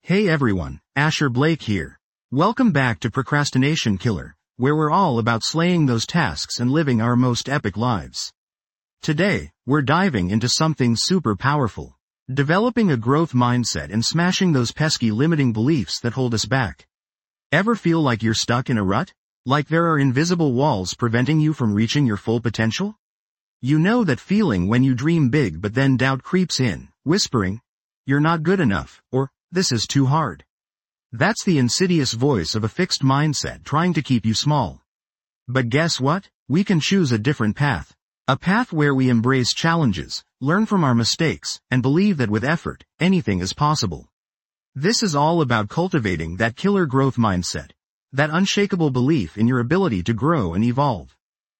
Hey everyone, Asher Blake here. Welcome back to Procrastination Killer, where we're all about slaying those tasks and living our most epic lives. Today, we're diving into something super powerful. Developing a growth mindset and smashing those pesky limiting beliefs that hold us back. Ever feel like you're stuck in a rut? Like there are invisible walls preventing you from reaching your full potential? You know that feeling when you dream big but then doubt creeps in, whispering, "You're not good enough," or "This is too hard." That's the insidious voice of a fixed mindset trying to keep you small. But guess what? We can choose a different path. A path where we embrace challenges, learn from our mistakes, and believe that with effort, anything is possible. This is all about cultivating that killer growth mindset, that unshakable belief in your ability to grow and evolve.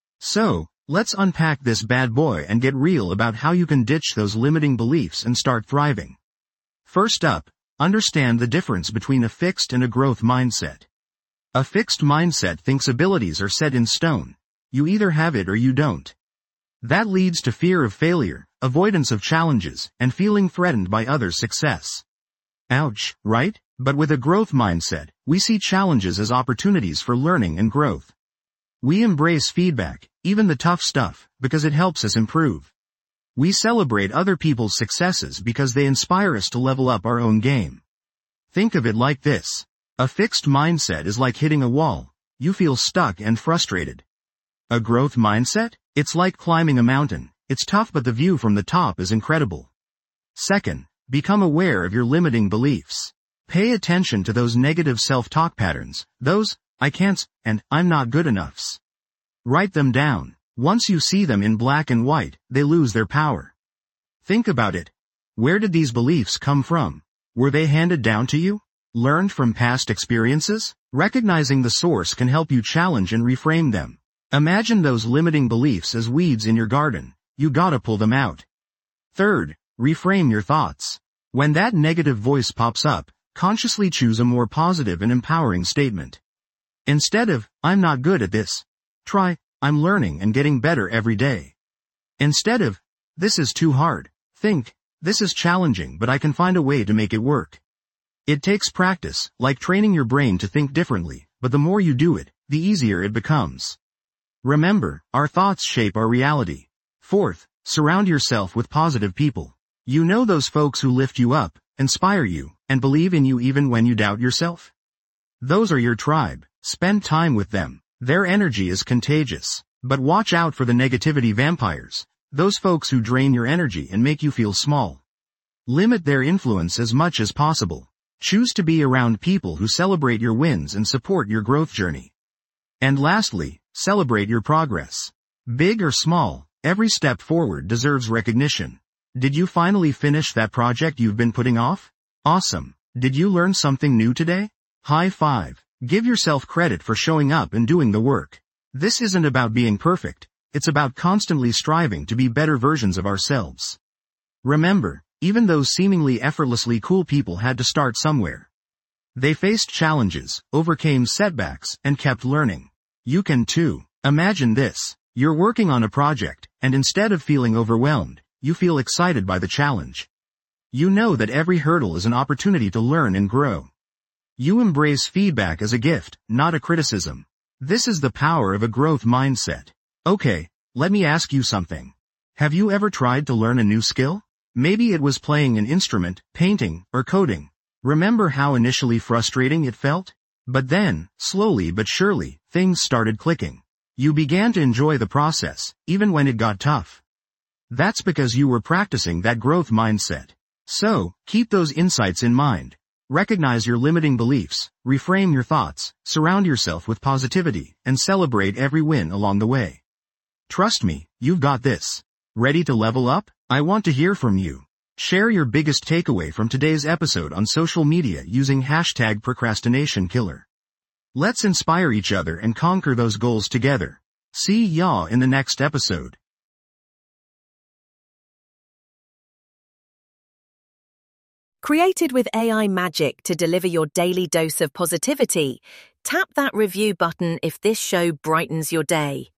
So, let's unpack this bad boy and get real about how you can ditch those limiting beliefs and start thriving. First up, understand the difference between a fixed and a growth mindset. A fixed mindset thinks abilities are set in stone. You either have it or you don't. That leads to fear of failure, avoidance of challenges, and feeling threatened by others' success. Ouch, right? But with a growth mindset, we see challenges as opportunities for learning and growth. We embrace feedback, even the tough stuff, because it helps us improve. We celebrate other people's successes because they inspire us to level up our own game. Think of it like this. A fixed mindset is like hitting a wall. You feel stuck and frustrated. A growth mindset? It's like climbing a mountain. It's tough but the view from the top is incredible. Second, become aware of your limiting beliefs. Pay attention to those negative self-talk patterns, those, "I can't," and "I'm not good enoughs." Write them down. Once you see them in black and white, they lose their power. Think about it. Where did these beliefs come from? Were they handed down to you? Learned from past experiences? Recognizing the source can help you challenge and reframe them. Imagine those limiting beliefs as weeds in your garden. You gotta pull them out. Third, reframe your thoughts. When that negative voice pops up, consciously choose a more positive and empowering statement. Instead of, "I'm not good at this," try, "I'm learning and getting better every day." Instead of, "This is too hard," think, "This is challenging but I can find a way to make it work." It takes practice, like training your brain to think differently, but the more you do it, the easier it becomes. Remember, our thoughts shape our reality. Fourth, surround yourself with positive people. You know those folks who lift you up, inspire you, and believe in you even when you doubt yourself? Those are your tribe. Spend time with them. Their energy is contagious. But watch out for the negativity vampires, those folks who drain your energy and make you feel small. Limit their influence as much as possible. Choose to be around people who celebrate your wins and support your growth journey. And lastly, celebrate your progress. Big or small, every step forward deserves recognition. Did you finally finish that project you've been putting off? Awesome. Did you learn something new today? High five. Give yourself credit for showing up and doing the work. This isn't about being perfect. It's about constantly striving to be better versions of ourselves. Remember, even those seemingly effortlessly cool people had to start somewhere. They faced challenges, overcame setbacks, and kept learning. You can too. Imagine this. You're working on a project, and instead of feeling overwhelmed, you feel excited by the challenge. You know that every hurdle is an opportunity to learn and grow. You embrace feedback as a gift, not a criticism. This is the power of a growth mindset. Okay, let me ask you something. Have you ever tried to learn a new skill? Maybe it was playing an instrument, painting, or coding. Remember how initially frustrating it felt? But then, slowly but surely, things started clicking. You began to enjoy the process, even when it got tough. That's because you were practicing that growth mindset. So, keep those insights in mind. Recognize your limiting beliefs, reframe your thoughts, surround yourself with positivity, and celebrate every win along the way. Trust me, you've got this. Ready to level up? I want to hear from you. Share your biggest takeaway from today's episode on social media using hashtag #ProcrastinationKiller. Let's inspire each other and conquer those goals together. See ya in the next episode. Created with AI magic to deliver your daily dose of positivity, tap that review button if this show brightens your day.